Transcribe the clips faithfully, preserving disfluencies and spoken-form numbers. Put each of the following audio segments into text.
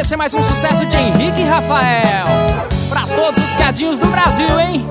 Esse é mais um sucesso de Henrique e Rafael, pra todos os cadinhos do Brasil, hein?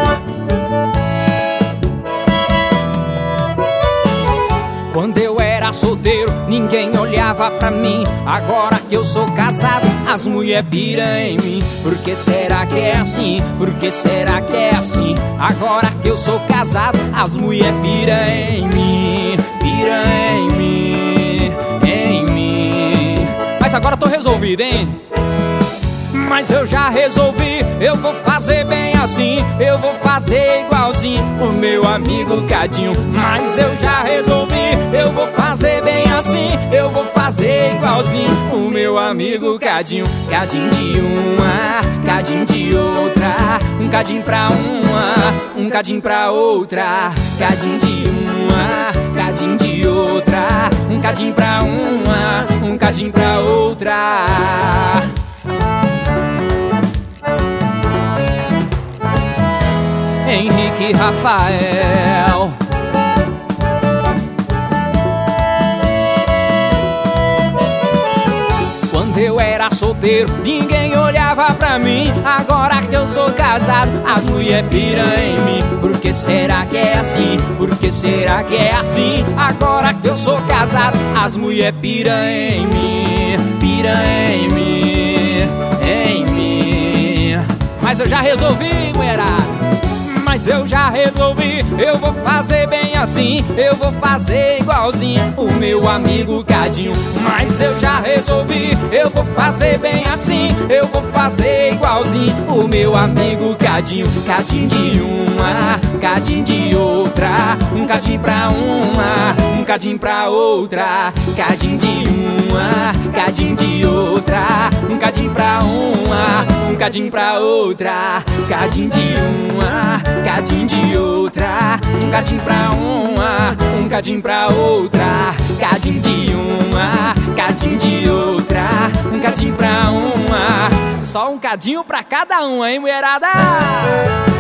Quando eu era solteiro, ninguém olhava pra mim. Agora que eu sou casado, as mulher piram em mim. Por que será que é assim? Por que será que é assim? Agora que eu sou casado, as mulher piram em mim. Piram em mim, em mim. Mas agora tô resolvido, hein? Mas eu já resolvi, eu vou fazer bem assim. Eu vou fazer igualzinho o meu amigo Cadinho. Mas eu já resolvi, eu vou fazer bem assim. Eu vou fazer igualzinho o meu amigo Cadinho. Cadinho de uma, cadinho de outra. Um cadinho pra uma, um cadinho pra outra. Cadinho de uma, cadinho de outra. Um cadinho pra uma, um cadinho pra outra. Henrique e Rafael. Quando eu era solteiro, ninguém olhava pra mim. Agora que eu sou casado, as mulher piram em mim. Por que será que é assim? Por que será que é assim? Agora que eu sou casado, as mulher piram em mim. Piram em mim, em mim. Mas eu já resolvi, mulherada. Mas eu já resolvi, eu vou fazer bem assim. Eu vou fazer igualzinho o meu amigo Cadinho. Mas eu já resolvi, eu vou fazer bem assim. Eu vou fazer igualzinho o meu amigo Cadinho. Cadinho de uma, cadinho de outra. Um cadinho pra uma, um cadinho pra outra. Cadinho de uma, cadinho de outra. Um cadinho pra uma, um cadinho pra outra. Cadinho de uma, cadinho de outra. Um cadinho pra uma, um cadinho pra outra. Cadinho de uma, cadinho de outra. Um cadinho pra uma. Só um cadinho pra cada um, hein, mulherada?